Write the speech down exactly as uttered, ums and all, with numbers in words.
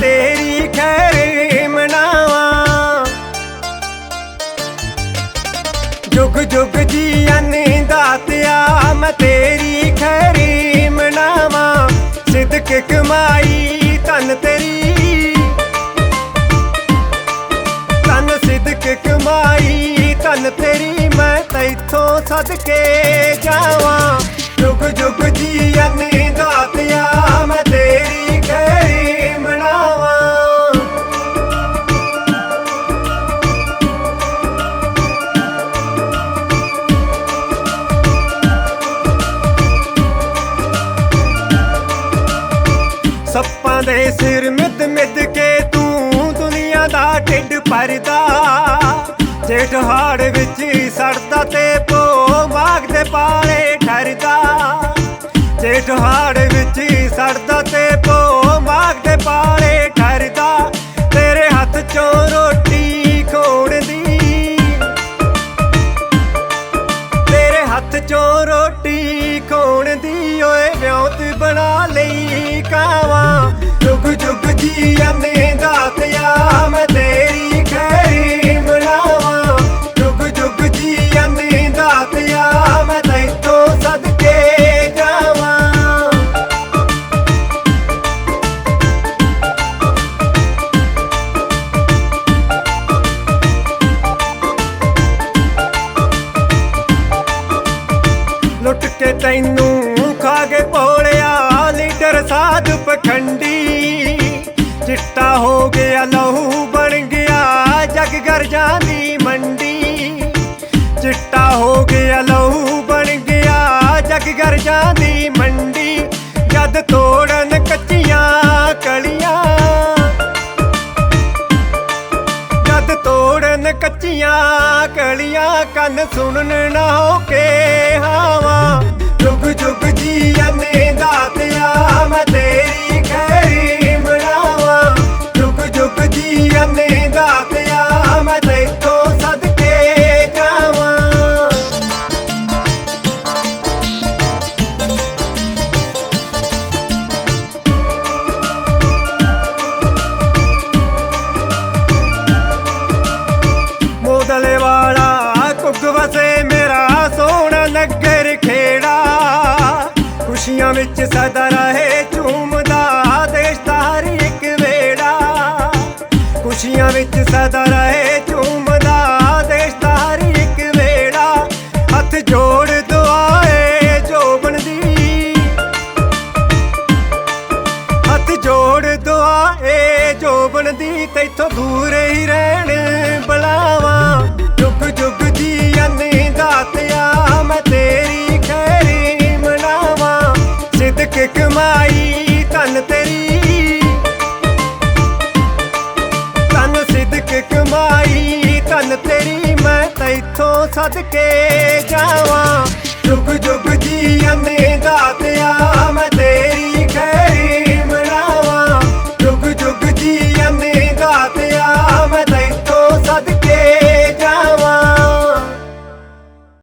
तेरी खैर मनावां। जुग जुग जीवन दातिया मैं तेरी खैर मनावां। सिदक कमाई धन तेरी, धन सिदक कमाई धन तेरी मैं तैथों सदके जावां। जुग जुग जीवन दातिया मैं तेरी खैर मनावां। सप्पां दे सिर मिद मिद के तू दुनिया दा ढिड भरदा। जेठ हाड़ विच सड़दा ते पो माघ दे पाले ठरदा। जेठ हाड़ विच सड़दा ते पो माघ दे पाले ठरदा। तेरे हत्थ चों रोटी खोण दी, तेरे हत्थ चों रोटी खोण दी ओए व्योत बना लई कावां। जुग जुग जीवन दातिया मैं तेरी खैर मनावां। जुग जुग जीवन दातिया मैं तैथों सदके जावां। लुट के तैनू खा के भोलिया लीडर साध पखंडी। चिट्टा हो गया लहू बन गया जग गर्जां दी मंडी। चिट्टा हो गया लहू बन गया जग गर्जां दी मंडी। जद तोड़न कच्चियां कलियां, जद तोड़न कच्चियां कलियां कन सुनन ना हो के हावां। जुग जुग जीवन दातिया मैं तेरी खैर मनावां। जुग जुग जीवन दातिया मैं तैथों सदके जावां। मोदले वाला कुग वसे मेरा सोहना नगर खेड़ा। खुशियां विच सदा रहे झूमदा देश दा हर इक वेड़ा। खुशियां विच सदा रहे झूमदा देश दा हर इक वेड़ा। हथ जोड़ दुआए जोबन दी, हथ जोड़ दुआए जोबन दी तैथों दूर ही रहन बुलावां। जुग जुग जीवन दातिया मैं तेरी खैर मनावां। सिदक कमाई धन तेरी, धन सिदक कमाई धन तेरी मैं तैथों सदके जावां।